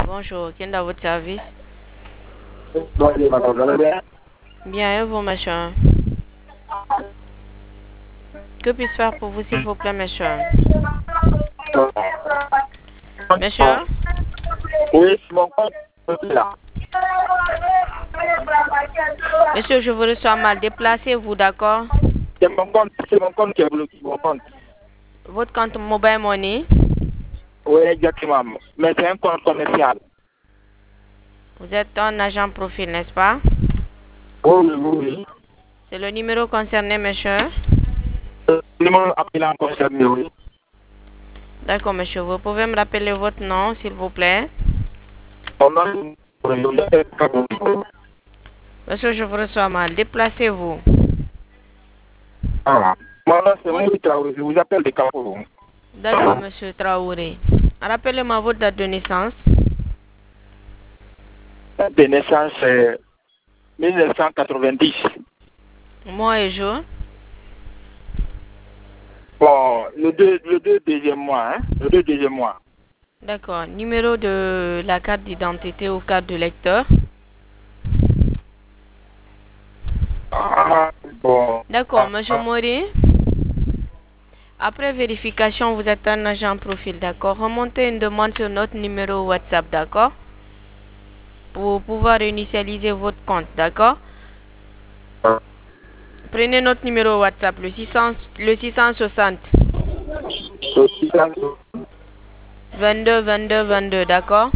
Bonjour, qui est dans votre service? Bonjour, madame, vous allez bien? Bien, et vous, monsieur? Que puis-je faire pour vous, s'il vous plaît, monsieur? Monsieur? Oui, c'est mon compte. Là. Monsieur, je vous reçois mal. Déplacez-vous, d'accord? C'est mon compte qui est bloqué, mon compte. Votre compte Mobile Money? Oui, exactement. Mais c'est un compte commercial. Vous êtes un agent profil, n'est-ce pas? Oui, oui. C'est le numéro concerné, monsieur? Le numéro appelant concerné, oui. D'accord, monsieur. Vous pouvez me rappeler votre nom, s'il vous plaît? Mon nom, Monsieur, je vous reçois mal. Déplacez-vous. ah. Mon nom, c'est Mouri Traoré. Je vous appelle de Cameroun. D'accord, monsieur Traoré. Rappelez-moi votre date de naissance. Date de naissance, c'est 1990. Mois et jour. Bon, le 2 deuxième mois, hein? Le 2 deuxième mois. D'accord. Numéro de la carte d'identité ou carte de lecteur. Ah, bon. D'accord, monsieur Mori. Après vérification, vous êtes un agent profil, d'accord? Remontez une demande sur notre numéro WhatsApp, d'accord? Pour pouvoir initialiser votre compte, d'accord? Prenez notre numéro WhatsApp, le 660 22 22 22, d'accord?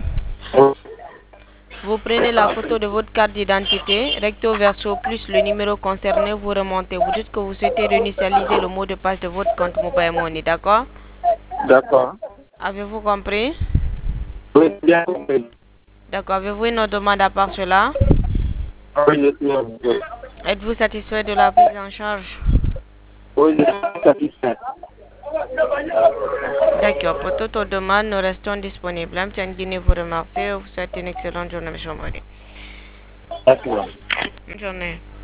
Vous prenez la photo de votre carte d'identité, recto verso plus le numéro concerné, vous remontez. Vous dites que vous souhaitez réinitialiser le mot de passe de votre compte Mobile Money, d'accord? D'accord. Avez-vous compris? Oui, bien compris. D'accord. Avez-vous une autre demande à part cela? Oui, je suis ok. Êtes-vous satisfait de la prise en charge? Oui, je suis satisfait. D'accord. Pour toute autre demande, nous restons disponibles. M. Guinée vous remercie. Vous souhaite une excellente journée, M. Mori. D'accord. Bonne journée.